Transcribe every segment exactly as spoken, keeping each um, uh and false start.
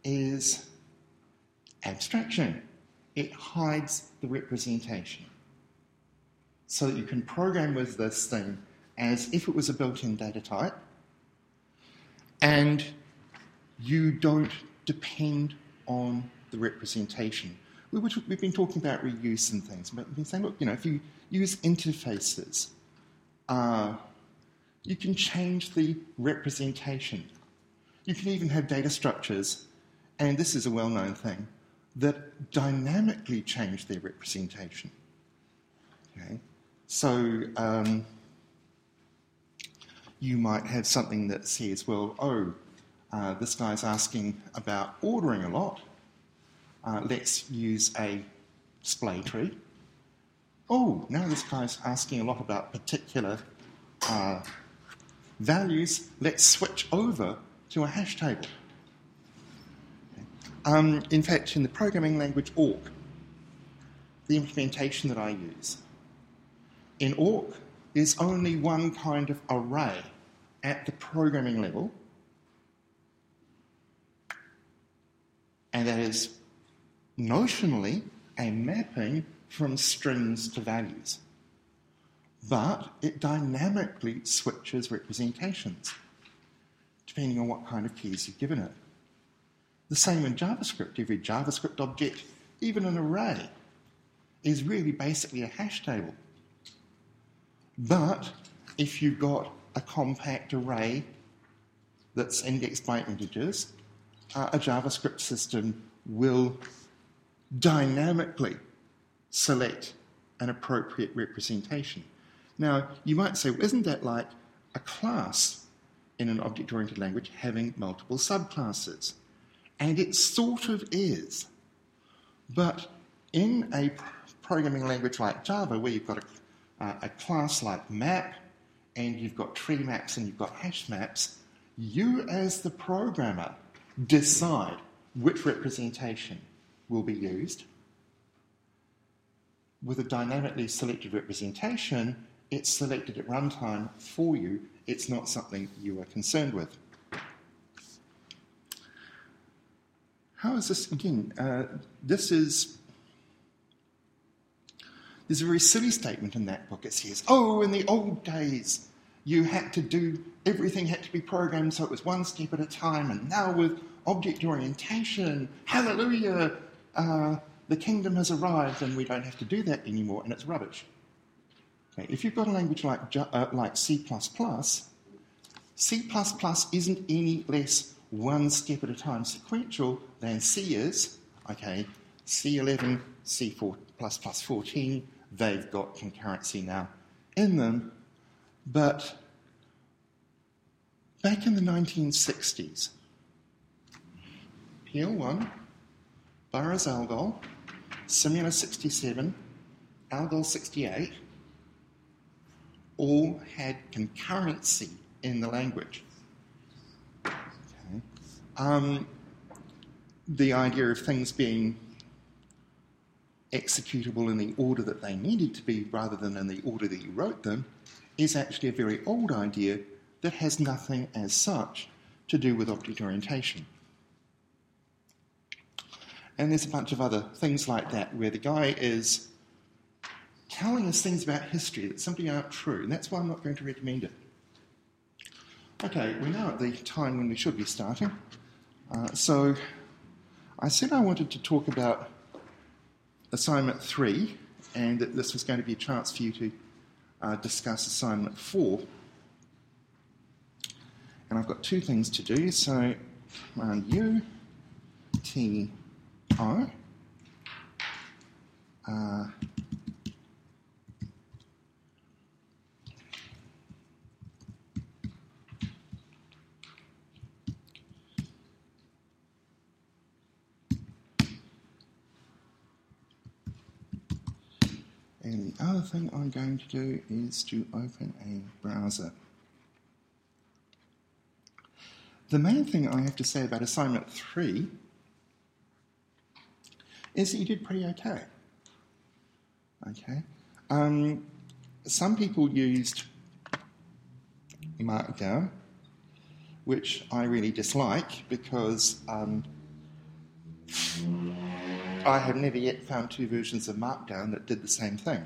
is abstraction. It hides the representation. So that you can program with this thing as if it was a built-in data type, and you don't depend on the representation. We were, we've been talking about reuse and things, but we've been saying, look, you know, if you use interfaces, uh, you can change the representation. You can even have data structures, and this is a well-known thing, that dynamically change their representation. Okay? So um, you might have something that says, well, oh, uh, this guy's asking about ordering a lot. Uh, let's use a display tree. Oh, now this guy's asking a lot about particular uh, values. Let's switch over to a hash table. Okay. Um, in fact, in the programming language awk, the implementation that I use, in awk, there's only one kind of array at the programming level, and that is notionally a mapping from strings to values. But it dynamically switches representations, depending on what kind of keys you've given it. The same in JavaScript. Every JavaScript object, even an array, is really basically a hash table. But if you've got a compact array that's indexed by integers, uh, a JavaScript system will dynamically select an appropriate representation. Now, you might say, well, isn't that like a class in an object-oriented language having multiple subclasses? And it sort of is. But in a programming language like Java, where you've got a Uh, a class like map, and you've got tree maps and you've got hash maps, you as the programmer decide which representation will be used. With a dynamically selected representation, it's selected at runtime for you. It's not something you are concerned with. How is this, again, uh, this is... There's a very silly statement in that book. It says, oh, in the old days, you had to do, everything had to be programmed so it was one step at a time, and now with object orientation, hallelujah, uh, the kingdom has arrived and we don't have to do that anymore, and it's rubbish. Okay, if you've got a language like, uh, like C plus plus, C plus plus isn't any less one step at a time sequential than C is. Okay, C eleven, C four plus plus fourteen, they've got concurrency now in them. But back in the nineteen sixties, P L one, Burroughs Algol, Simula sixty-seven, Algol sixty-eight, all had concurrency in the language. Okay. Um, the idea of things being executable in the order that they needed to be rather than in the order that you wrote them is actually a very old idea that has nothing as such to do with object orientation. And there's a bunch of other things like that where the guy is telling us things about history that simply aren't true, and that's why I'm not going to recommend it. Okay, we're now at the time when we should be starting. Uh, so I said I wanted to talk about assignment three, and that this was going to be a chance for you to uh, discuss assignment four. And I've got two things to do, so command U, T, O. Uh, And the other thing I'm going to do is to open a browser. The main thing I have to say about assignment three is that you did pretty okay. Okay. Um, some people used Markdown, which I really dislike because um, I have never yet found two versions of Markdown that did the same thing.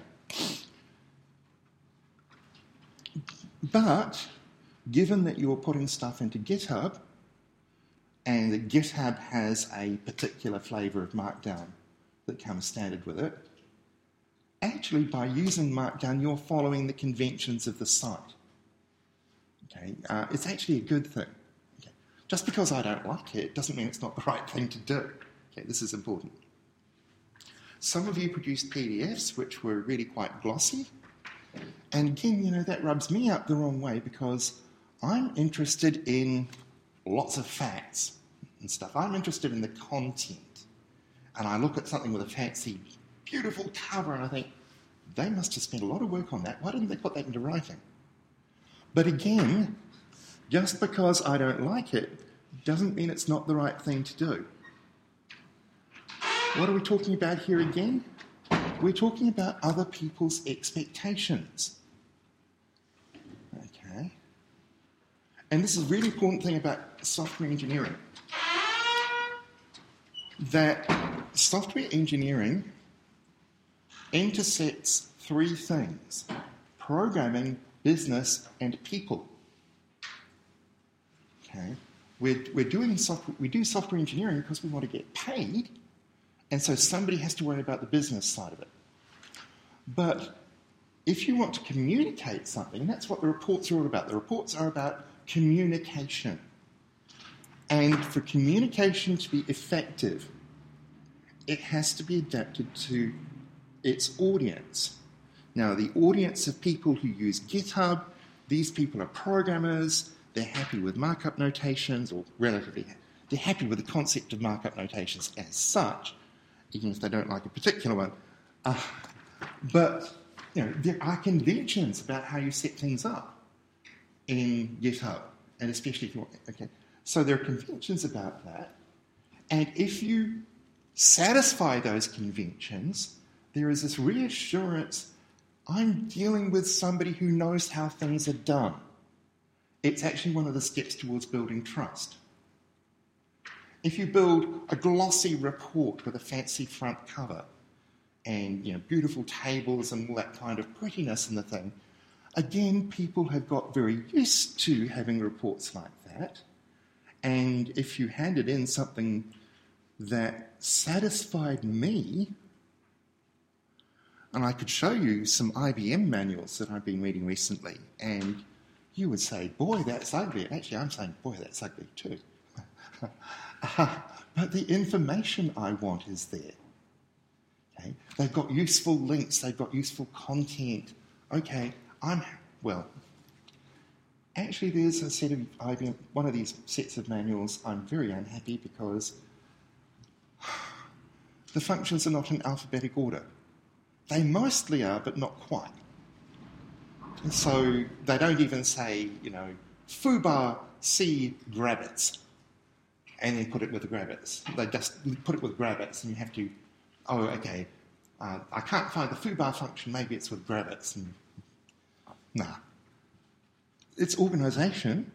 But given that you're putting stuff into GitHub, and that GitHub has a particular flavour of Markdown that comes standard with it, actually by using Markdown, you're following the conventions of the site. Okay, uh, it's actually a good thing. Okay. Just because I don't like it doesn't mean it's not the right thing to do. Okay, this is important. Some of you produced P D Fs which were really quite glossy, and again, you know, that rubs me up the wrong way because I'm interested in lots of facts and stuff. I'm interested in the content. And I look at something with a fancy, beautiful cover and I think, they must have spent a lot of work on that. Why didn't they put that into writing? But again, just because I don't like it doesn't mean it's not the right thing to do. What are we talking about here again? We're talking about other people's expectations. Okay. And this is a really important thing about software engineering. That software engineering intersects three things: programming, business, and people. Okay, we're, we're doing software, we do software engineering because we want to get paid, and so somebody has to worry about the business side of it. But if you want to communicate something, and that's what the reports are all about. The reports are about communication. And for communication to be effective, it has to be adapted to its audience. Now, the audience of people who use GitHub, these people are programmers, they're happy with markup notations, or relatively, they're happy with the concept of markup notations as such, even if they don't like a particular one. Uh, but, you know, there are conventions about how you set things up in GitHub, and especially if you want, okay. So there are conventions about that, and if you satisfy those conventions, there is this reassurance, I'm dealing with somebody who knows how things are done. It's actually one of the steps towards building trust. If you build a glossy report with a fancy front cover and, you know, beautiful tables and all that kind of prettiness in the thing, again, people have got very used to having reports like that. And if you handed in something that satisfied me, and I could show you some I B M manuals that I've been reading recently, and you would say, boy, that's ugly. Actually, I'm saying, boy, that's ugly too. uh, but the information I want is there. Okay? They've got useful links. They've got useful content. Okay, I'm, well, actually there's a set of I B M, one of these sets of manuals, I'm very unhappy because the functions are not in alphabetic order. They mostly are, but not quite. And so they don't even say, you know, foobar c grabbits, and then put it with the grabbits. They just put it with grabbits, and you have to, oh, okay, uh, I can't find the foobar function, maybe it's with grabbits. And, nah. It's organisation,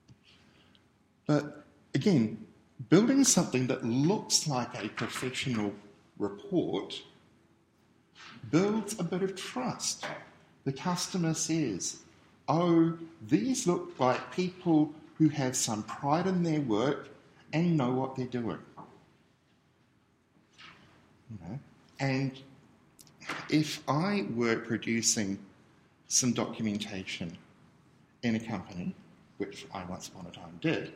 but again, building something that looks like a professional report builds a bit of trust. The customer says, oh, these look like people who have some pride in their work and know what they're doing. You know? And if I were producing some documentation in a company, which I once upon a time did,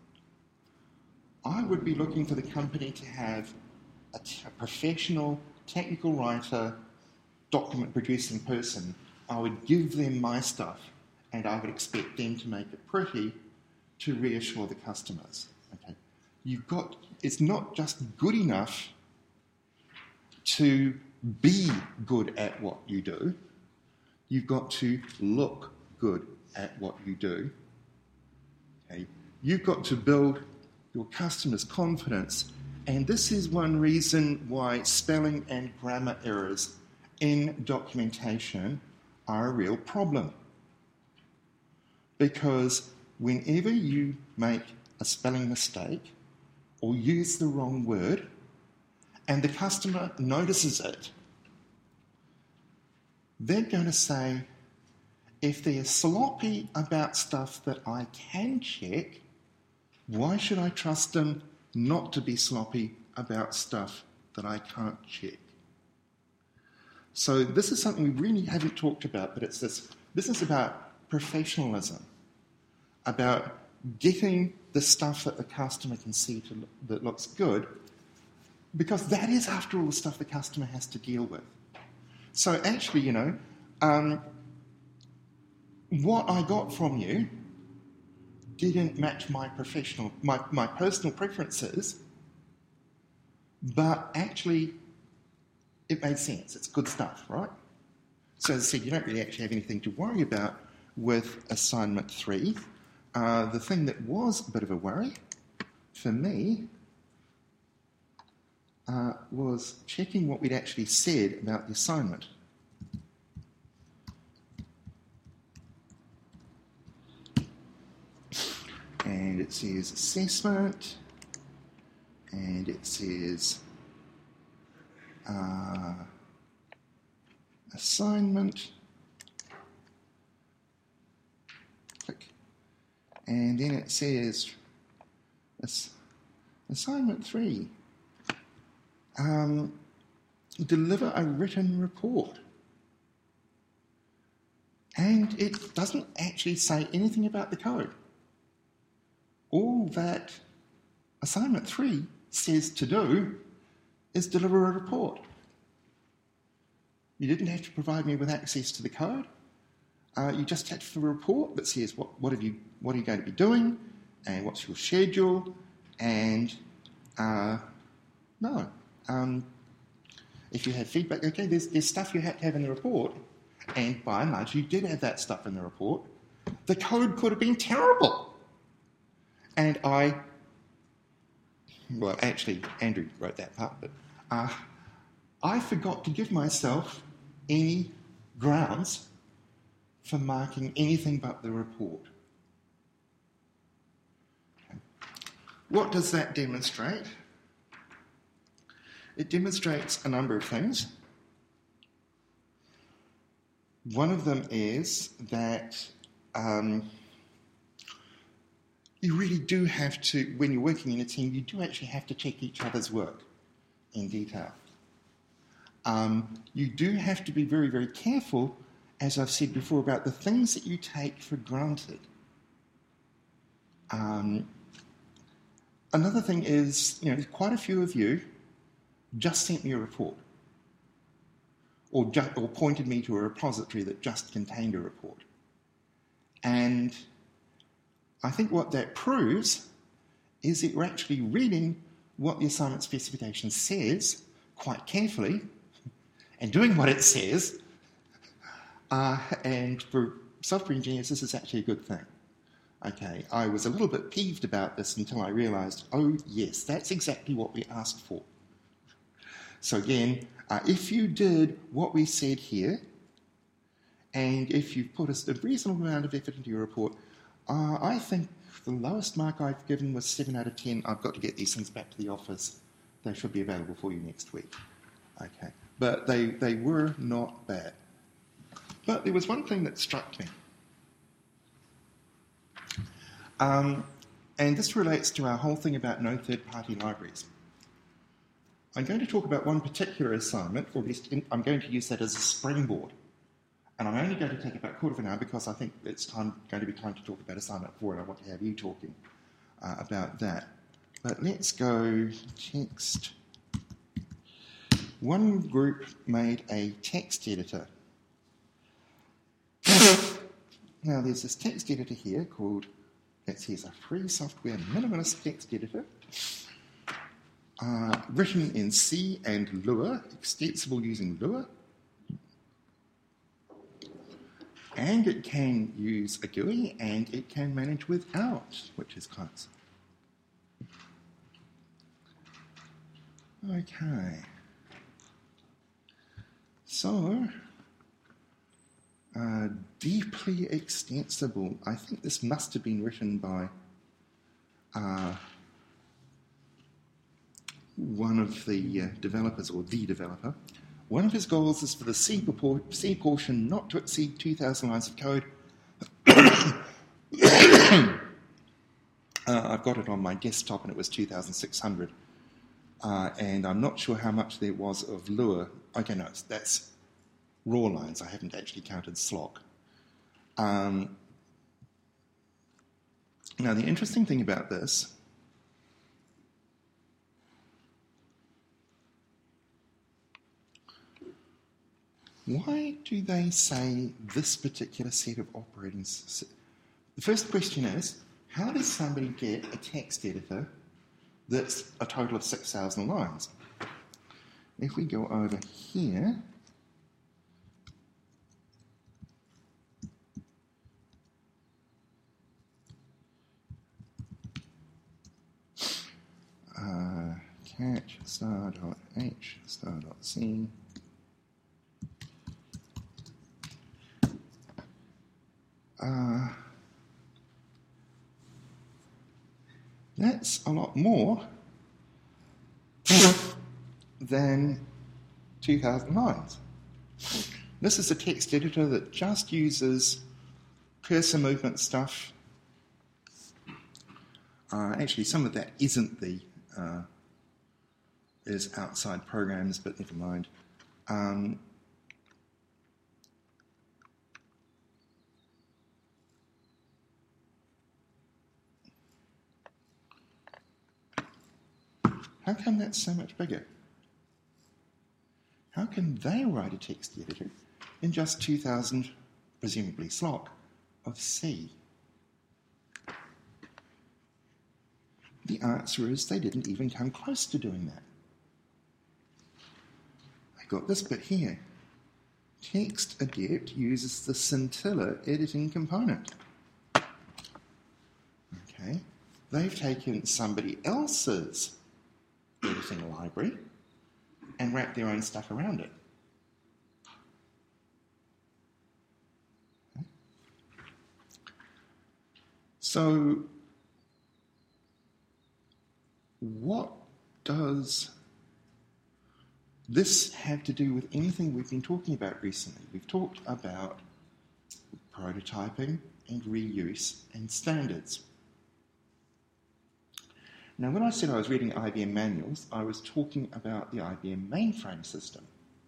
I would be looking for the company to have a, t- a professional technical writer, document producing person. I would give them my stuff and I would expect them to make it pretty to reassure the customers. Okay, you've got, it's not just good enough to be good at what you do, you've got to look good at what you do. Okay, you've got to build your customers' confidence, and this is one reason why spelling and grammar errors in documentation are a real problem. Because whenever you make a spelling mistake or use the wrong word, and the customer notices it, they're going to say, if they're sloppy about stuff that I can check, why should I trust them not to be sloppy about stuff that I can't check? So this is something we really haven't talked about, but it's this business about professionalism, about getting the stuff that the customer can see to look, that looks good, because that is, after all, the stuff the customer has to deal with. So actually, you know, um, what I got from you didn't match my professional, my, my personal preferences, but actually it made sense. It's good stuff, right? So as I said, you don't really actually have anything to worry about with assignment three. Uh, the thing that was a bit of a worry for me uh, was checking what we'd actually said about the assignment. And it says assessment, and it says uh, assignment, click, and then it says ass- assignment three, um, deliver a written report. And it doesn't actually say anything about the code. All that assignment three says to do is deliver a report. You didn't have to provide me with access to the code. Uh, you just had a report that says what, what, have you, what are you going to be doing, and what's your schedule, and uh, no. Um, if you have feedback, okay, there's, there's stuff you had to have in the report, and by and large you did have that stuff in the report. The code could have been terrible. And I, well, actually, Andrew wrote that part, but uh, I forgot to give myself any grounds for marking anything but the report. Okay. What does that demonstrate? It demonstrates a number of things. One of them is that um, you really do have to, when you're working in a team, you do actually have to check each other's work in detail. Um, you do have to be very, very careful, as I've said before, about the things that you take for granted. Um, another thing is, you know, quite a few of you just sent me a report, or, ju- or pointed me to a repository that just contained a report. And I think what that proves is that you're actually reading what the assignment specification says quite carefully and doing what it says. Uh, and for software engineers, this is actually a good thing. Okay, I was a little bit peeved about this until I realised, oh yes, that's exactly what we asked for. So again, uh, if you did what we said here, and if you've put a reasonable amount of effort into your report, uh, I think the lowest mark I've given was seven out of ten. I've got to get these things back to the office. They should be available for you next week. Okay, but they, they were not bad. But there was one thing that struck me. Um, and this relates to our whole thing about no third-party libraries. I'm going to talk about one particular assignment, or at least in, I'm going to use that as a springboard. And I'm only going to take about a quarter of an hour because I think it's time, going to be time to talk about assignment four, and I want to have you talking uh, about that. But let's go text. One group made a text editor. Now, there's this text editor here called, that says a free software minimalist text editor, uh, written in C and Lua, extensible using Lua. And it can use a G U I, and it can manage without, which is close. Okay. So, uh, deeply extensible. I think this must have been written by uh, one of the uh, developers, or the developer, one of his goals is for the C, purport, C portion not to exceed two thousand lines of code. uh, I've got it on my desktop and it was two thousand six hundred. Uh, and I'm not sure how much there was of Lua. Okay, no, that's raw lines. I haven't actually counted slog. Um, now, the interesting thing about this why do they say this particular set of operating systems? The first question is, how does somebody get a text editor that's a total of six thousand lines? If we go over here, uh, catch star.h star.c. Uh, that's a lot more than two thousand lines. This is a text editor that just uses cursor movement stuff. Uh, actually, some of that isn't the uh, is outside programs, but never mind. Um, How come that's so much bigger? How can they write a text editor in just two thousand, presumably slog, of C? The answer is they didn't even come close to doing that. I got this bit here. TextAdept uses the Scintilla editing component. Okay, they've taken somebody else's editing library and wrap their own stuff around it. Okay. So, what does this have to do with anything we've been talking about recently? We've talked about prototyping and reuse and standards. Now, when I said I was reading I B M manuals, I was talking about the I B M mainframe system,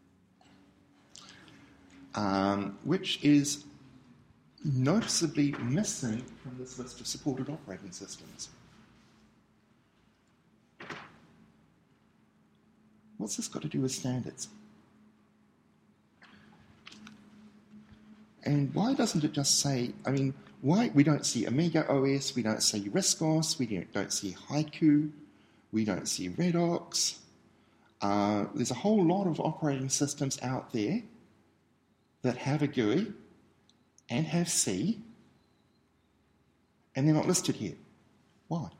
um, which is noticeably missing from this list of supported operating systems. What's this got to do with standards? And why doesn't it just say, I mean, why we don't see Amiga O S, we don't see RISC-O S, we don't, don't see Haiku, we don't see Redox. Uh, there's a whole lot of operating systems out there that have a G U I and have C, and they're not listed here. Why?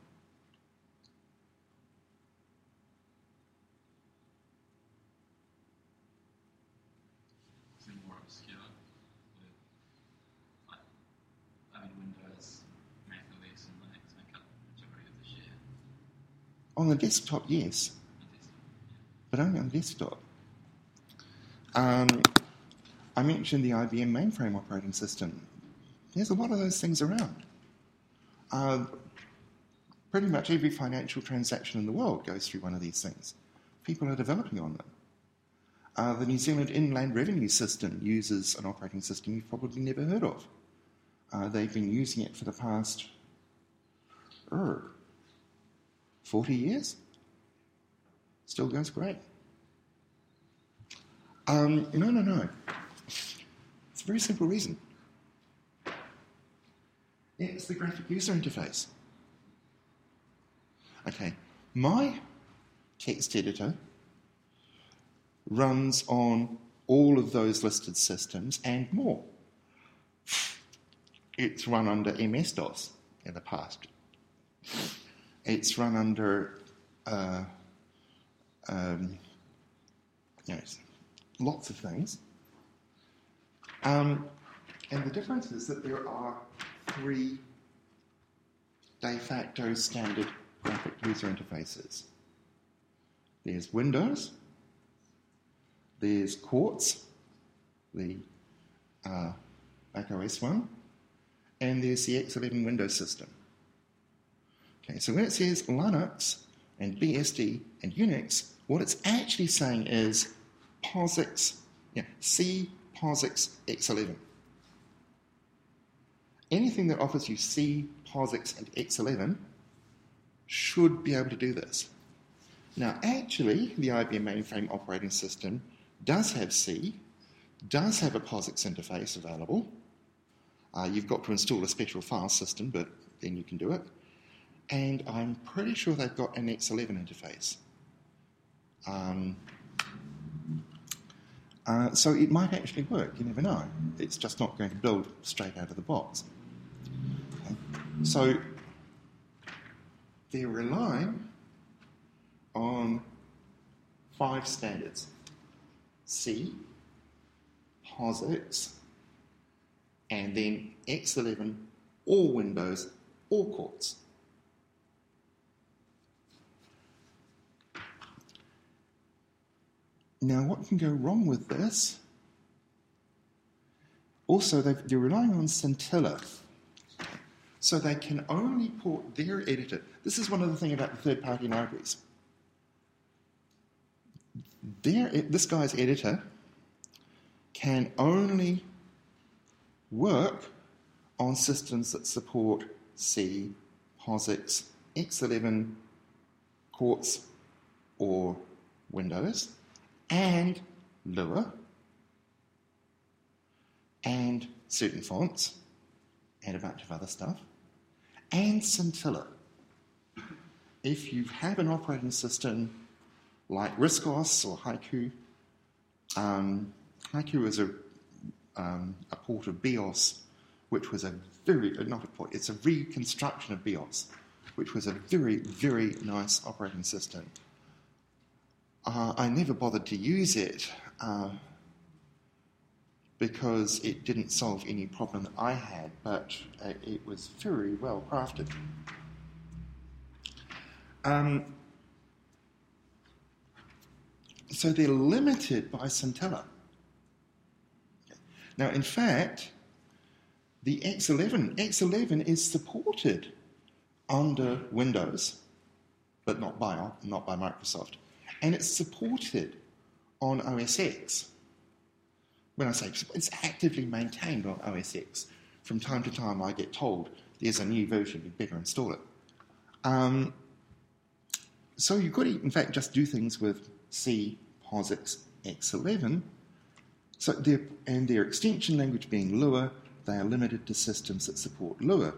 On the desktop, yes, but only on the desktop. Um, I mentioned the I B M mainframe operating system. There's a lot of those things around. Uh, pretty much every financial transaction in the world goes through one of these things. People are developing on them. Uh, the New Zealand Inland Revenue System uses an operating system you've probably never heard of. Uh, they've been using it for the past er, forty years. Still goes great. Um, no, no, no. It's a very simple reason. It's the graphic user interface. Okay, my text editor runs on all of those listed systems and more. It's run under M S DOS in the past. It's run under uh, um, you know, lots of things. Um, and the difference is that there are three de facto standard graphic user interfaces. There's Windows, there's Quartz, the uh, macOS one, and there's the X eleven Windows system. Okay, so when it says Linux and B S D and Unix, what it's actually saying is POSIX, yeah, C POSIX X eleven. Anything that offers you C, POSIX, and X eleven should be able to do this. Now, actually, the I B M mainframe operating system does have C, does have a POSIX interface available. Uh, you've got to install a special file system, but then you can do it. And I'm pretty sure they've got an X eleven interface. Um, uh, so it might actually work, you never know. It's just not going to build straight out of the box. Okay. So they're relying on five standards: C, POSIX, and then X eleven, or Windows, or Quartz. Now, what can go wrong with this? Also, they're relying on Scintilla. So they can only port their editor. This is one of the things about the third-party libraries. Their, this guy's editor can only work on systems that support C, POSIX, X eleven, Quartz, or Windows, and Lua, and certain fonts, and a bunch of other stuff, and Scintilla. If you have an operating system like Riscos or Haiku, um, Haiku is a, um, a port of BIOS, which was a very, not a port, it's a reconstruction of BIOS, which was a very, very nice operating system. Uh, I never bothered to use it uh, because it didn't solve any problem that I had, but uh, it was very well crafted. Um, so they're limited by Scintilla. Now, in fact, the X eleven, X eleven is supported under Windows, but not by, not by Microsoft. And it's supported on O S X. When I say it's actively maintained on O S X, from time to time I get told there's a new version, you better install it. Um, so you could, in fact, just do things with C, POSIX, X eleven. So they're, and their extension language being Lua, they are limited to systems that support Lua.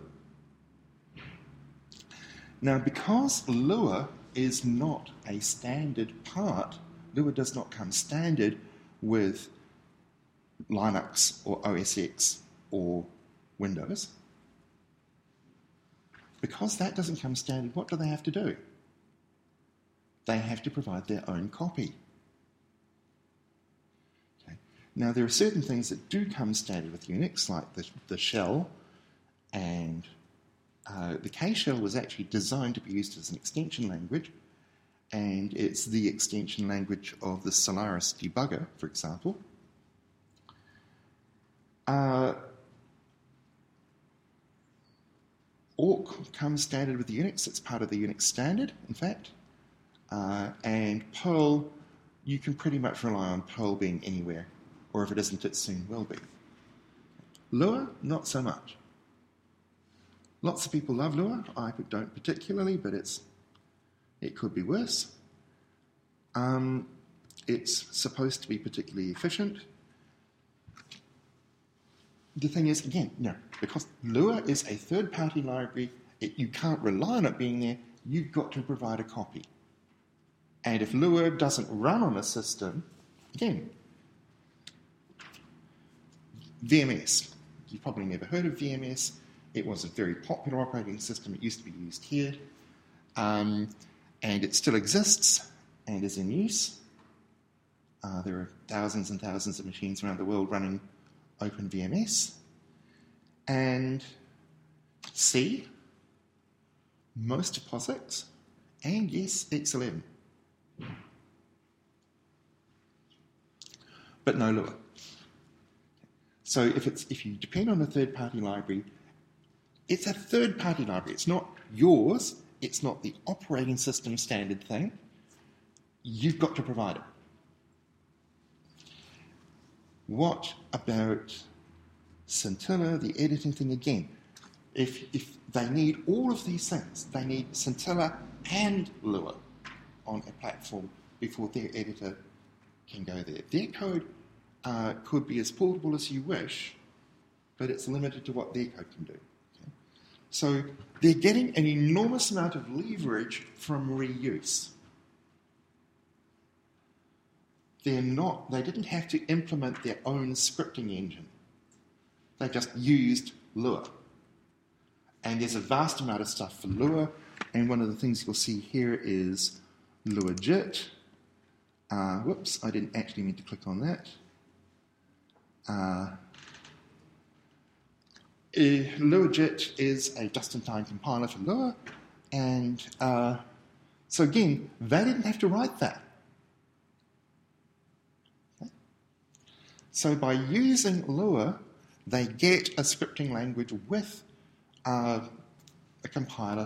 Now, because Lua is not a standard part, Lua does not come standard with Linux or O S X or Windows. Because that doesn't come standard, what do they have to do? They have to provide their own copy. Okay. Now, there are certain things that do come standard with Unix, like the, the shell, and uh, the K shell was actually designed to be used as an extension language, and it's the extension language of the Solaris debugger, for example. Uh, Awk comes standard with Unix. It's part of the Unix standard, in fact. Uh, and Perl, you can pretty much rely on Perl being anywhere, or if it isn't, it soon will be. Lua, not so much. Lots of people love Lua. I don't particularly, but it's it could be worse. Um, it's supposed to be particularly efficient. The thing is, again, no, because Lua is a third-party library, it, you can't rely on it being there, you've got to provide a copy. And if Lua doesn't run on a system, again, V M S. You've probably never heard of V M S. It was a very popular operating system. It used to be used here. Um, and it still exists and is in use. Uh, there are thousands and thousands of machines around the world running OpenVMS. And C, most of POSIX, and yes, X eleven. but no Lua. So if it's if you depend on a third-party library, it's a third-party library. It's not yours. It's not the operating system standard thing. You've got to provide it. What about Scintilla, the editing thing again? If, if they need all of these things, they need Scintilla and Lua on a platform before their editor can go there. Their code uh, could be as portable as you wish, but it's limited to what their code can do. Okay? So they're getting an enormous amount of leverage from reuse. They're not, they didn't have to implement their own scripting engine. They just used Lua. And there's a vast amount of stuff for Lua, and one of the things you'll see here is LuaJIT. Uh, whoops, I didn't actually mean to click on that. Uh, uh, LuaJIT is a just-in-time compiler for Lua, and uh, so again, they didn't have to write that. Okay. So by using Lua, they get a scripting language with uh, a compiler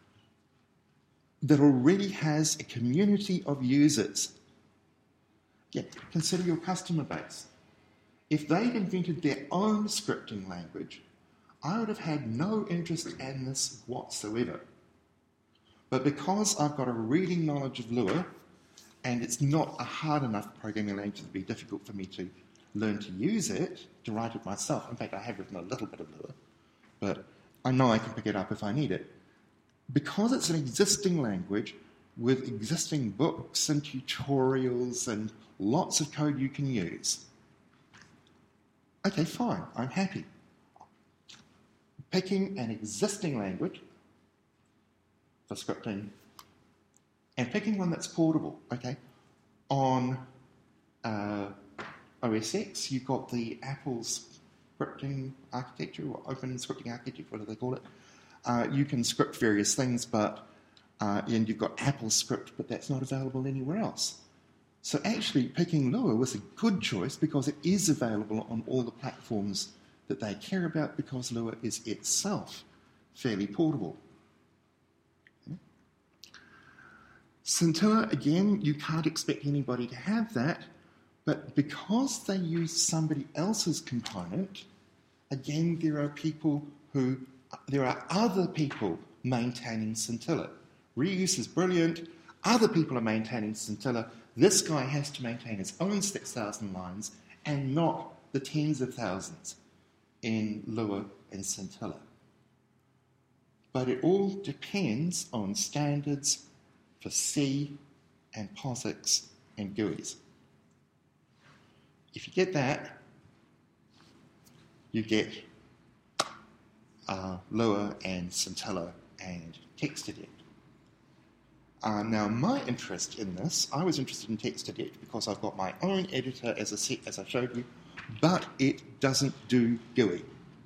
that already has a community of users. Yeah, consider your customer base. If they'd invented their own scripting language, I would have had no interest in this whatsoever. But because I've got a reading knowledge of Lua, and it's not a hard enough programming language to be difficult for me to learn to use it, to write it myself. In fact, I have written a little bit of Lua, but I know I can pick it up if I need it. Because it's an existing language with existing books and tutorials and lots of code you can use, okay, fine, I'm happy. Picking an existing language for scripting and picking one that's portable, okay? On uh, O S X, you've got the Apple's scripting architecture, or open scripting architecture, what do they call it? Uh, you can script various things, but uh, and you've got Apple script, but that's not available anywhere else. So actually, picking Lua was a good choice because it is available on all the platforms that they care about, because Lua is itself fairly portable. Okay. Scintilla, again, you can't expect anybody to have that, but because they use somebody else's component, again, there are people who, there are other people maintaining Scintilla. Reuse is brilliant. Other people are maintaining Scintilla. This guy has to maintain his own six thousand lines and not the tens of thousands in Lua and Scintilla. But it all depends on standards for C and POSIX and G U Is. If you get that, you get uh, Lua and Scintilla and TextEdit. Uh, now, my interest in this, I was interested in TextEdit because I've got my own editor as a set, as I showed you, but it doesn't do G U I.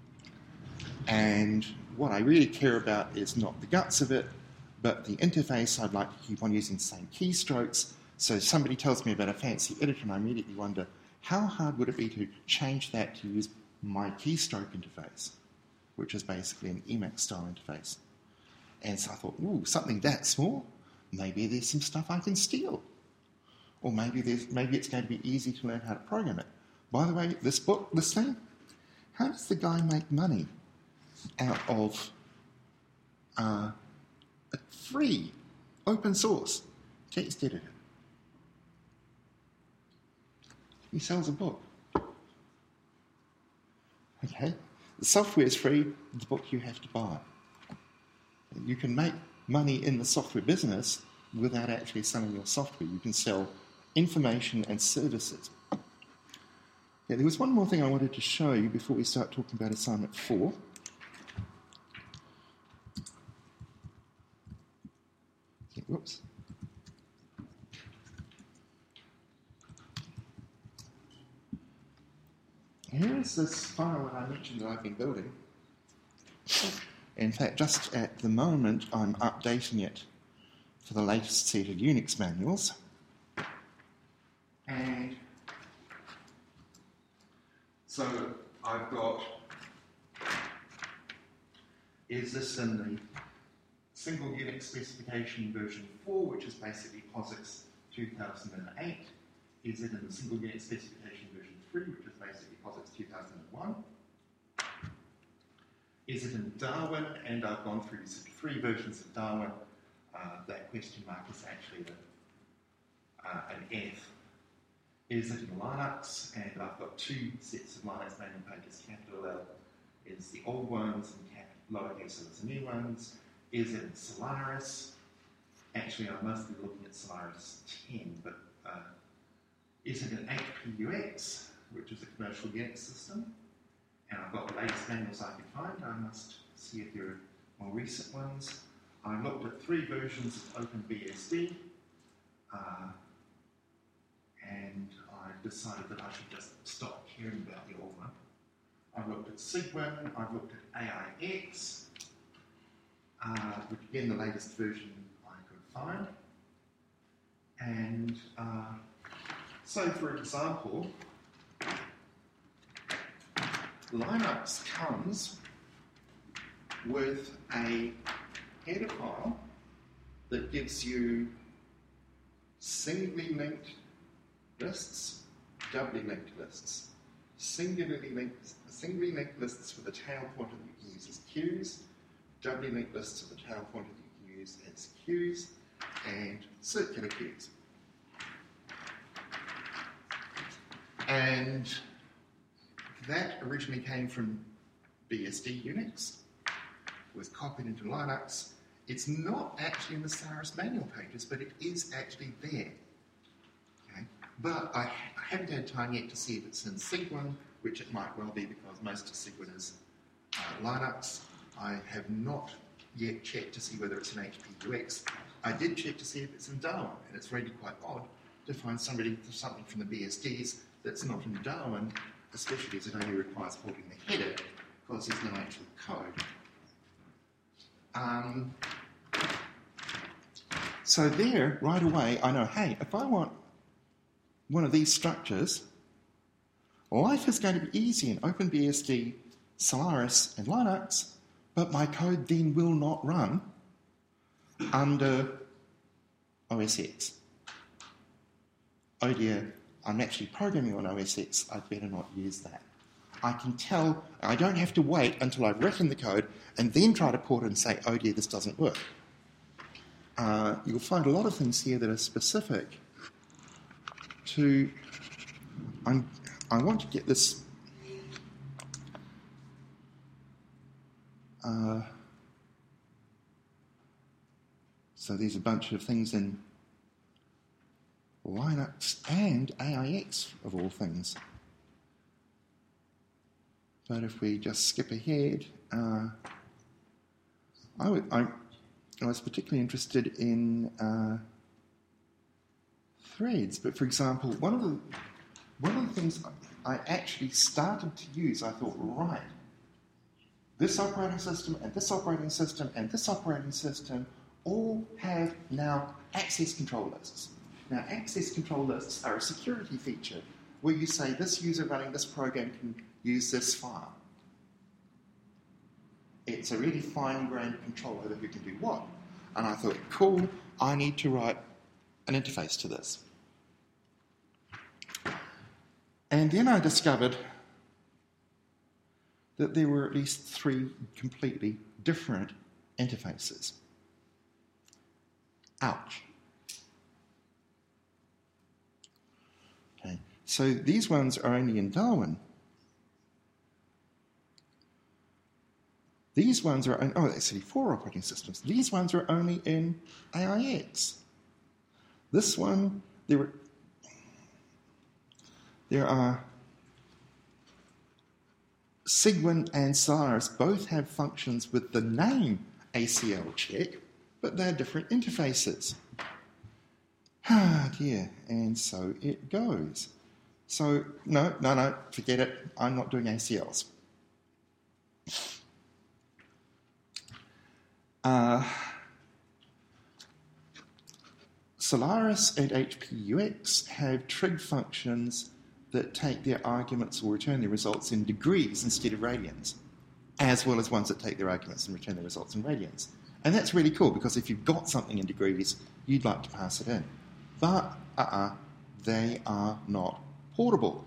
And what I really care about is not the guts of it, but the interface. I'd like to keep on using the same keystrokes. So somebody tells me about a fancy editor, and I immediately wonder, how hard would it be to change that to use my keystroke interface, which is basically an Emacs-style interface. And so I thought, ooh, something that small? Maybe there's some stuff I can steal. Or maybe there's maybe it's going to be easy to learn how to program it. By the way, this book, this thing, how does the guy make money out of uh, a free, open source text editor? He sells a book. Okay, the software is free, the book you have to buy. You can make money in the software business without actually selling your software. You can sell information and services. Yeah, there was one more thing I wanted to show you before we start talking about assignment four. Yeah, whoops. Here's this file that I mentioned that I've been building. In fact, just at the moment, I'm updating it for the latest set of Unix manuals. And So I've got, is this in the single Unix specification version four, which is basically POSIX two thousand eight? Is it in the single Unix specification version three, which is basically POSIX two thousand one? Is it in Darwin? And I've gone through three versions of Darwin. Uh, that question mark is actually a, uh, an F. Is it in Linux? And I've got two sets of Linux manual pages. Capital L is the old ones and cap lowercase L is the new ones. Is it in Solaris? Actually, I'm mostly looking at Solaris ten, but uh, is it in H P U X, which is a commercial Unix system? And I've got the latest manuals I can find. I must see if there are more recent ones. I looked at three versions of OpenBSD, uh, and I decided that I should just stop caring about the old one. I've looked at Cygwin, I've looked at A I X, uh, which again the latest version I could find. And uh, so, for example, Linux comes with a header file that gives you singly linked lists, doubly linked lists, singularly linked, singly linked lists for the tail pointer that you can use as queues, doubly linked lists for the tail pointer that you can use as queues, and circular queues. And that originally came from B S D Unix, was copied into Linux. It's not actually in the Solaris manual pages, but it is actually there. Okay? But I, I haven't had time yet to see if it's in Cygwin, which it might well be because most of Cygwin is uh, Linux. I have not yet checked to see whether it's in H P U X. I did check to see if it's in Darwin, and it's really quite odd to find somebody something from the B S Ds that's not in Darwin, especially as it only requires porting the header, because there's no actual code. Um, so there, right away, I know, hey, if I want one of these structures, life is going to be easy in OpenBSD, Solaris, and Linux, but my code then will not run under O S X. Oh dear, I'm actually programming on O S X, I'd better not use that. I can tell, I don't have to wait until I've written the code and then try to port it and say, oh dear, this doesn't work. Uh, you'll find a lot of things here that are specific to, I'm, I want to get this, uh, so there's a bunch of things in Linux and A I X, of all things. But if we just skip ahead, uh, I, would, I, I was particularly interested in uh, threads. But for example, one of the one of the things I actually started to use, I thought, right, this operating system and this operating system and this operating system all have now access control lists. Now, access control lists are a security feature where you say this user running this program can use this file. It's a really fine-grained control over who can do what. And I thought, cool, I need to write an interface to this. And then I discovered that there were at least three completely different interfaces. Ouch. Okay, so these ones are only in Darwin. These ones are, oh, actually four operating systems. These ones are only in A I X. This one, there were, there are, Cygwin and Solaris both have functions with the name A C L check, but they're different interfaces. Ah, dear, and so it goes. So, no, no, no, forget it. I'm not doing A C Ls. Uh, Solaris and H P U X have trig functions that take their arguments or return their results in degrees instead of radians, as well as ones that take their arguments and return their results in radians. And that's really cool, because if you've got something in degrees, you'd like to pass it in. But, uh-uh, they are not portable.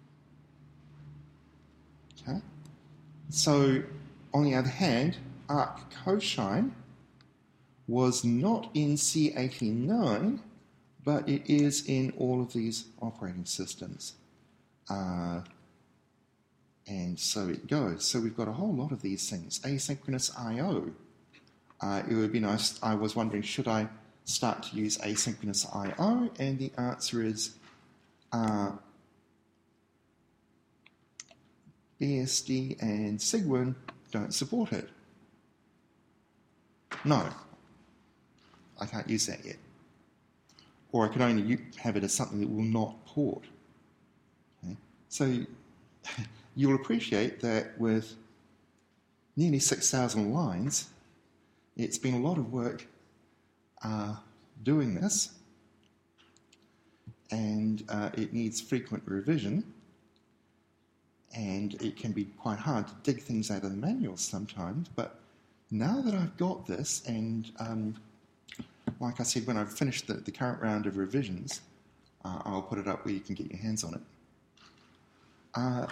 Okay? So, on the other hand, arc cosine was not in C eighty-nine, but it is in all of these operating systems. Uh, and so it goes. So we've got a whole lot of these things. Asynchronous I O. Uh, it would be nice. I was wondering, should I start to use asynchronous I O? And the answer is uh, B S D and Cygwin don't support it. No, I can't use that yet. Or I can only have it as something that will not port. Okay? So you'll appreciate that with nearly six thousand lines, it's been a lot of work uh, doing this, and uh, it needs frequent revision, and it can be quite hard to dig things out of the manuals sometimes, but now that I've got this, and um, like I said, when I've finished the, the current round of revisions, uh, I'll put it up where you can get your hands on it. Uh,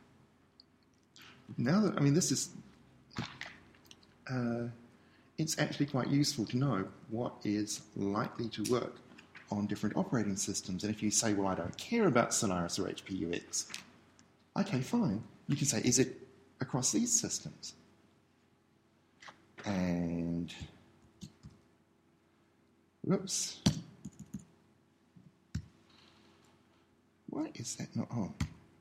now that, I mean, this is, uh, it's actually quite useful to know what is likely to work on different operating systems. And if you say, well, I don't care about Solaris or H P U X, okay, fine. You can say, is it across these systems? And, whoops. Why is that not on?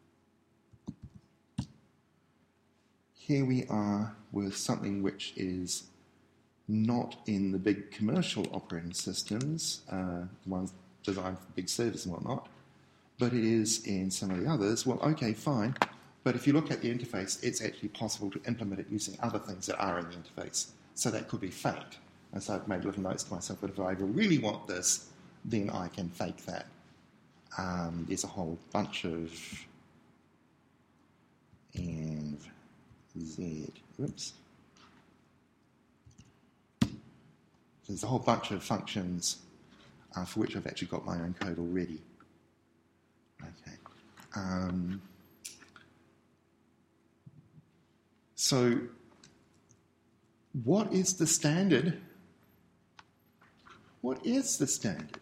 Here we are with something which is not in the big commercial operating systems, uh, the ones designed for big servers and whatnot, but it is in some of the others. Well, okay, fine. But if you look at the interface, it's actually possible to implement it using other things that are in the interface. So that could be faked. And so I've made little notes to myself that if I really want this, then I can fake that. Um, there's a whole bunch of N V Z. Oops. There's a whole bunch of functions uh, for which I've actually got my own code already. Okay. Um, so, what is the standard? What is the standard?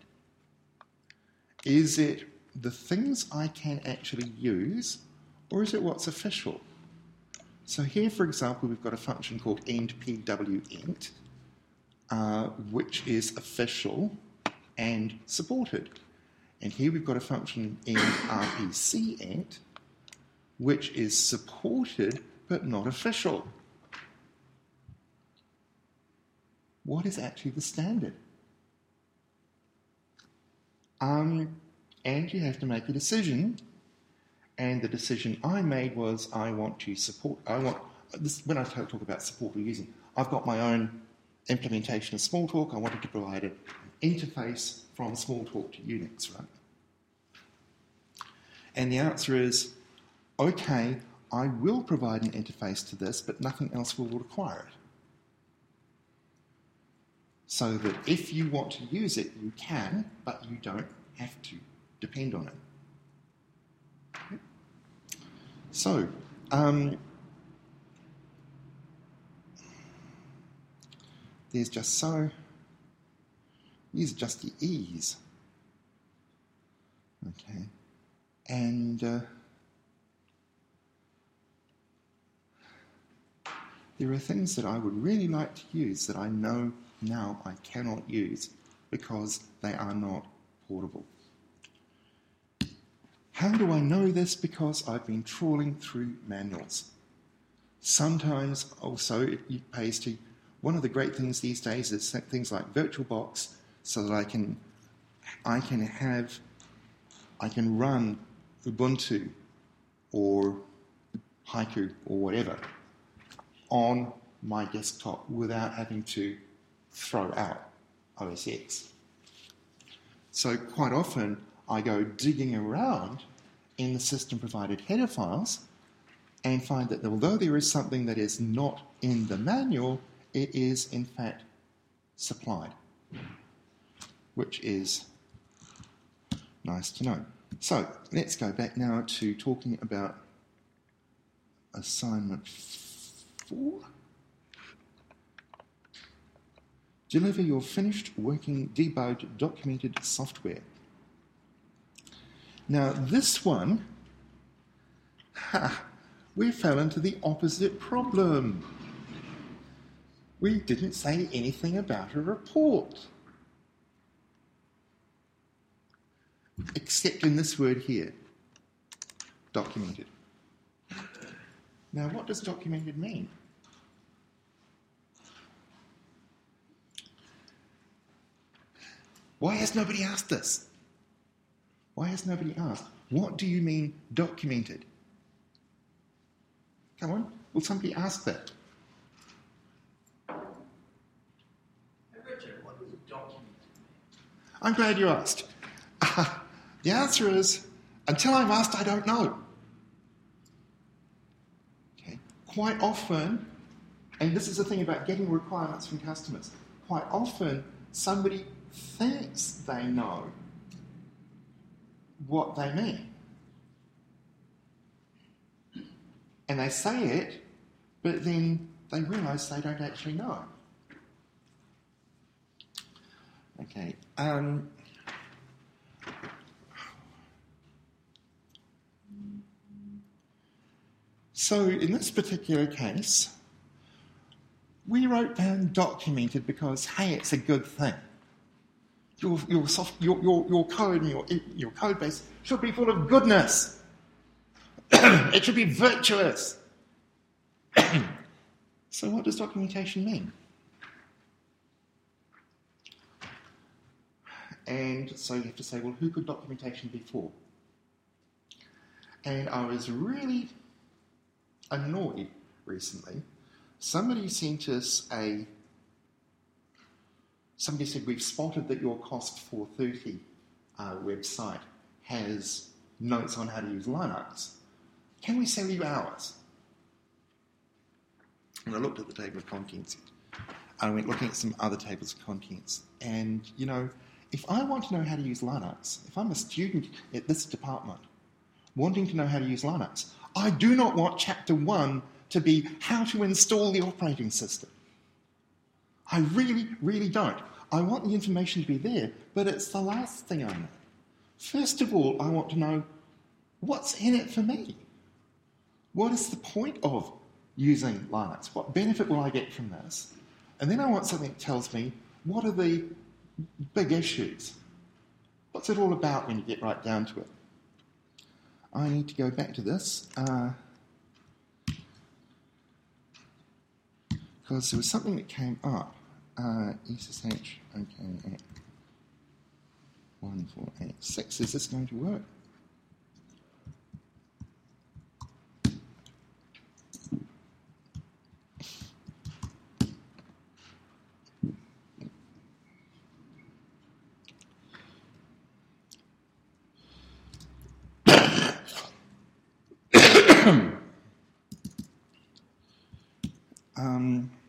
Is it the things I can actually use, or is it what's official? So here, for example, we've got a function called endpwent, uh, which is official and supported. And here we've got a function endrpcent, which is supported but not official. What is actually the standard? Um, and you have to make a decision. And the decision I made was I want to support, I want, this, when I talk about support or using, I've got my own implementation of Smalltalk. I wanted to provide an interface from Smalltalk to Unix, right? And the answer is, okay, I will provide an interface to this, but nothing else will require it. So that if you want to use it, you can, but you don't have to depend on it. Okay. So, um, there's just so, these are just the E's. Okay. And uh, there are things that I would really like to use that I know now I cannot use because they are not portable. How do I know this? Because I've been trawling through manuals. Sometimes also it pays to, one of the great things these days is things like VirtualBox, so that I can, I can have, I can run Ubuntu or Haiku or whatever on my desktop without having to throw out O S X. So quite often I go digging around in the system-provided header files and find that although there is something that is not in the manual, it is in fact supplied, which is nice to know. So let's go back now to talking about assignment four. Deliver your finished working debugged documented software. Now this one, ha, we fell into the opposite problem. We didn't say anything about a report. Except in this word here, documented. Now what does documented mean? Why has nobody asked this? Why has nobody asked? What do you mean documented? Come on, will somebody ask that? Hey Richard, what does documented mean? I'm glad you asked. Uh, the answer is, until I'm asked, I don't know. Okay. Quite often, and this is the thing about getting requirements from customers, quite often somebody thinks they know what they mean. And they say it, but then they realise they don't actually know. Okay. Um, so in this particular case, we wrote down documented because, hey, it's a good thing. Your, your, soft, your, your, your code and your, your code base should be full of goodness. It should be virtuous. So what does documentation mean? And so you have to say, well, who could documentation be for? And I was really annoyed recently. Somebody sent us a Somebody said, we've spotted that your Cost four thirty uh, website has notes on how to use Linux. Can we sell you ours? And I looked at the table of contents. I went looking at some other tables of contents. And, you know, if I want to know how to use Linux, if I'm a student at this department wanting to know how to use Linux, I do not want chapter one to be how to install the operating system. I really, really don't. I want the information to be there, but it's the last thing I know. First of all, I want to know what's in it for me. What is the point of using Linux? What benefit will I get from this? And then I want something that tells me what are the big issues. What's it all about when you get right down to it? I need to go back to this. Uh, because there was something that came up. Uh, S S H, okay, at one four eight six. Is this going to work? um,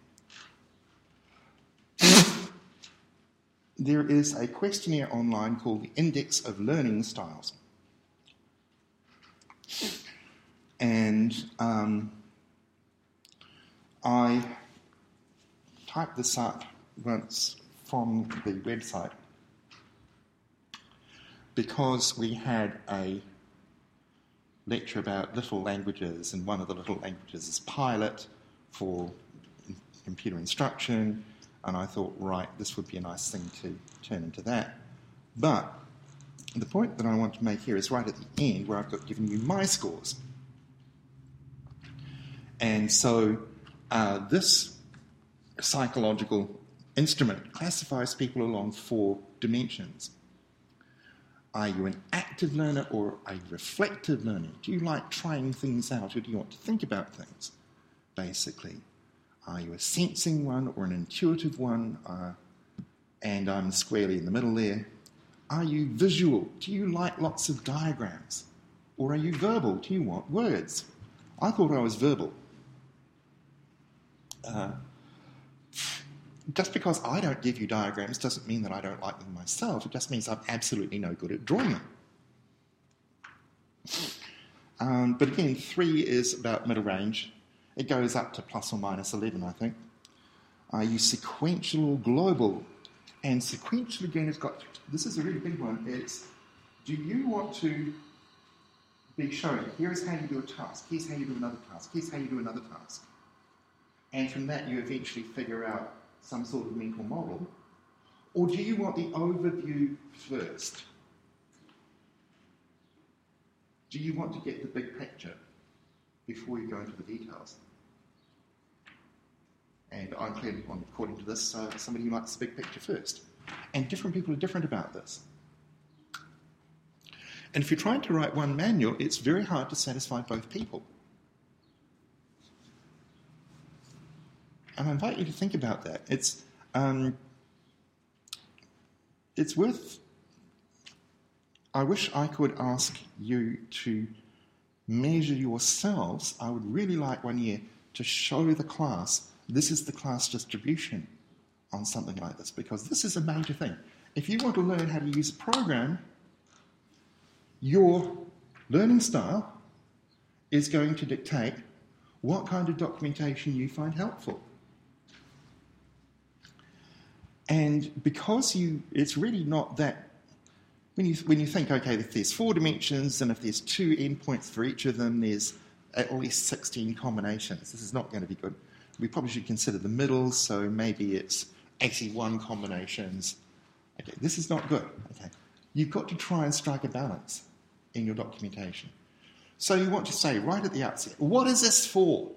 There is a questionnaire online called the Index of Learning Styles. And um, I typed this up once from the website because we had a lecture about little languages, and one of the little languages is Pilot for computer instruction. And I thought, right, this would be a nice thing to turn into that. But the point that I want to make here is right at the end, where I've got given you my scores. And so uh, this psychological instrument classifies people along four dimensions. Are you an active learner or a reflective learner? Do you like trying things out, or do you want to think about things, basically? Are you a sensing one or an intuitive one? Uh, and I'm squarely in the middle there. Are you visual? Do you like lots of diagrams? Or are you verbal? Do you want words? I thought I was verbal. Uh, just because I don't give you diagrams doesn't mean that I don't like them myself. It just means I'm absolutely no good at drawing them. Um, but again, three is about middle range. It goes up to plus or minus eleven, I think. Are you sequential or global? And sequential, again, has got, this is a really big one. It's, do you want to be shown, here's how you do a task, here's how you do another task, here's how you do another task. And from that, you eventually figure out some sort of mental model. Or do you want the overview first? Do you want to get the big picture before you go into the details? And I'm clearly, according to this, uh, somebody who likes the big picture first. And different people are different about this. And if you're trying to write one manual, it's very hard to satisfy both people. And I invite you to think about that. It's, um, it's worth... I wish I could ask you to measure yourselves. I would really like one year to show the class, this is the class distribution on something like this, because this is a major thing. If you want to learn how to use a program, your learning style is going to dictate what kind of documentation you find helpful. And because you, it's really not that, when you, when you think, okay, if there's four dimensions and if there's two endpoints for each of them, there's at least sixteen combinations. This is not going to be good. We probably should consider the middle, so maybe it's eighty-one combinations. Okay, this is not good. Okay, you've got to try and strike a balance in your documentation. So you want to say right at the outset, what is this for?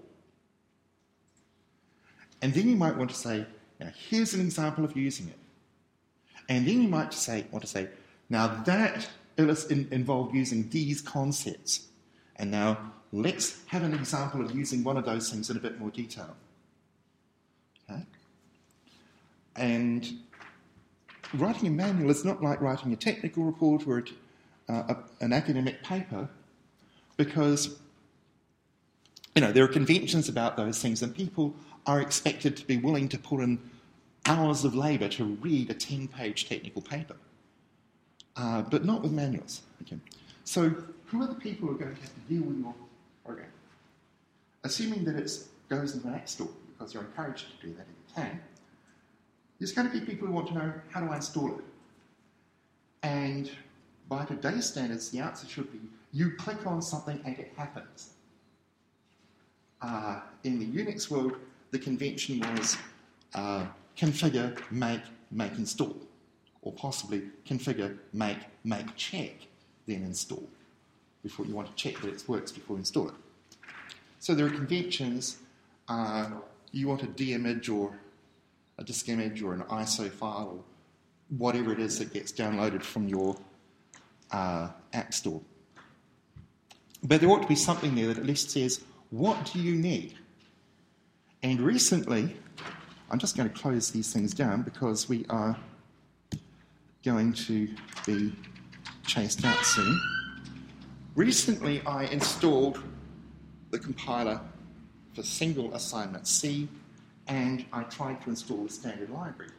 And then you might want to say, now here's an example of using it. And then you might say, want to say, now that in, involved using these concepts. And now let's have an example of using one of those things in a bit more detail. Okay? And writing a manual is not like writing a technical report or a, uh, a, an academic paper, because you know there are conventions about those things, and people are expected to be willing to put in hours of labour to read a ten-page technical paper, uh, but not with manuals. Okay. So who are the people who are going to have to deal with your program? Assuming that it goes into an app store, because you're encouraged to do that if you can, there's going to be people who want to know, how do I install it? And by today's standards, the answer should be, you click on something and it happens. Uh, in the Unix world, the convention was uh, configure, make, make, install. Or possibly configure, make, make, check, then install. Before you want to check that it works before you install it. So there are conventions. Uh, you want a D image or a disk image or an I S O file or whatever it is that gets downloaded from your uh, app store. But there ought to be something there that at least says, what do you need? And recently, I'm just going to close these things down because we are going to be chased out soon. Recently, I installed the compiler for single assignment C, and I tried to install the standard library.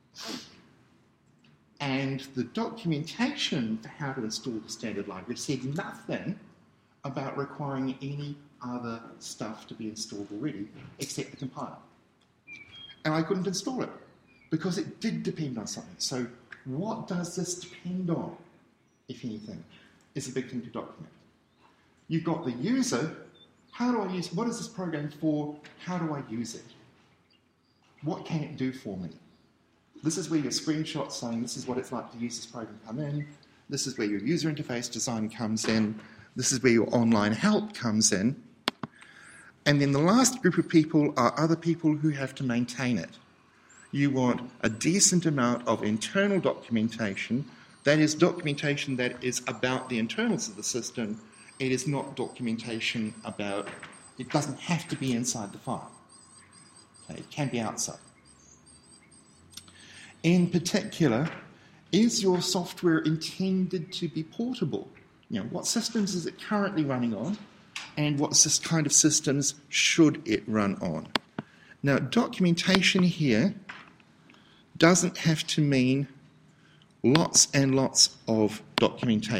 And the documentation for how to install the standard library said nothing about requiring any other stuff to be installed already except the compiler. And I couldn't install it because it did depend on something. So what does this depend on, if anything, is a big thing to document. You've got the user. How do I use, what is this program for? How do I use it? What can it do for me? This is where your screenshot saying this is what it's like to use this program come in. This is where your user interface design comes in. This is where your online help comes in. And then the last group of people are other people who have to maintain it. You want a decent amount of internal documentation. That is documentation that is about the internals of the system. It is not documentation about, it doesn't have to be inside the file. Okay, it can be outside. In particular, is your software intended to be portable? you know, what systems is it currently running on, and what this kind of systems should it run on. Now, documentation here doesn't have to mean lots and lots of documentation.